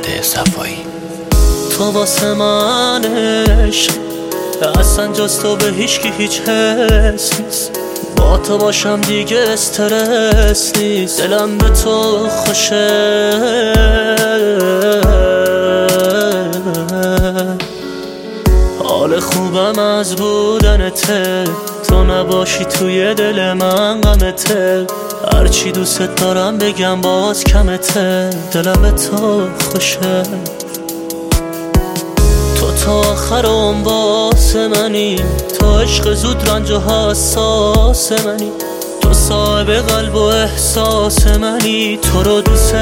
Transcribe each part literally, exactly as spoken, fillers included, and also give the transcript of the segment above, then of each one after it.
محمد صفایی. تو واسه من عشق، اصلا جز تو به هیچ کی هیچ حس نیست. با تو باشم دیگه استرس نیست. دلم به تو خوشه، حال خوبم از بودنته. تو نباشی توی دل من غمته. هرچی دوست دارم بگم باز کمته. دلم به تو خوشه. تو تا آخر اون واسه منی. تو عشق زود رنج و حساس منی. تو صاحب قلب و احساس منی. تو رو دوست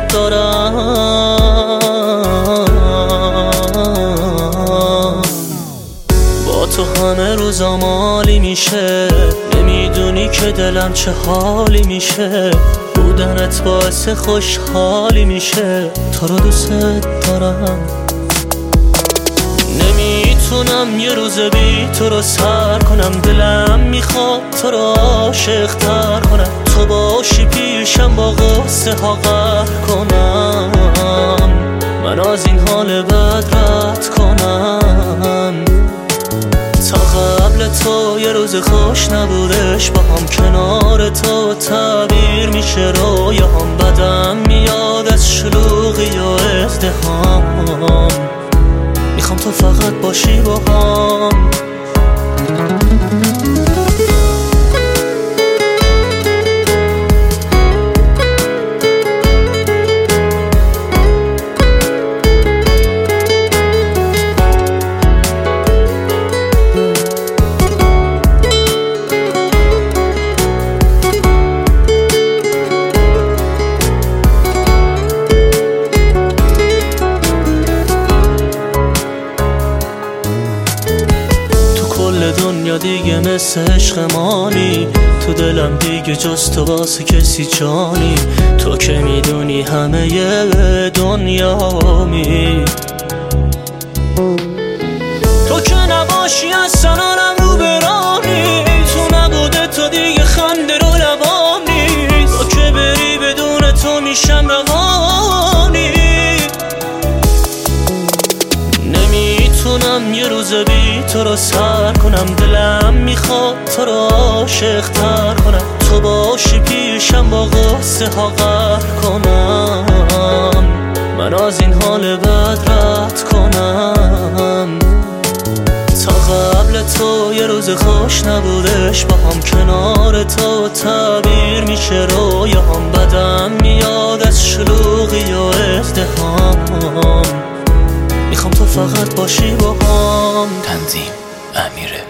دارم. با تو همه روزام عالی میشه. نمیدونی که دلم چه حالی میشه. بودنت باعث خوشحالی میشه. تو رو دوست دارم. نمیتونم یه روز بی تو رو سر کنم. دلم میخواد تو رو عاشق تر کنم. تو باشی پیشم با غصه ها قهر کنم. من از این حال بد رد کنم. تا قبل تو یه روز خوش نبودش. با هم کنار تو تعبیر میشه رویام. بدم میاد از شلوغی و ازدحام. میخوام تو فقط باشی با هم. دنیا دیگه مثل عشق مانی. تو دلم دیگه جز تو واسه کسی جانی. تو که میدونی همه دنیامی. تو که نباشی اصلا آرم رو برانی. تو نبوده تو دیگه خنده رو لبام نیست. تو که بری بدون تو میشم روانی. نمیتونم یه روز بی تو رو سر کنم. دلم میخواد تو رو عاشق تر کنم. تو باشی پیشم با غصه ها قهر کنم. من از این حال بد رد کنم. تا قبل تو یه روز خوش نبودش. با هم کنار تو تعبیر میشه رویام. بدم میاد از شلوغی و ازدحام. میخوام تو فقط باشی با هم. تنظیم امیر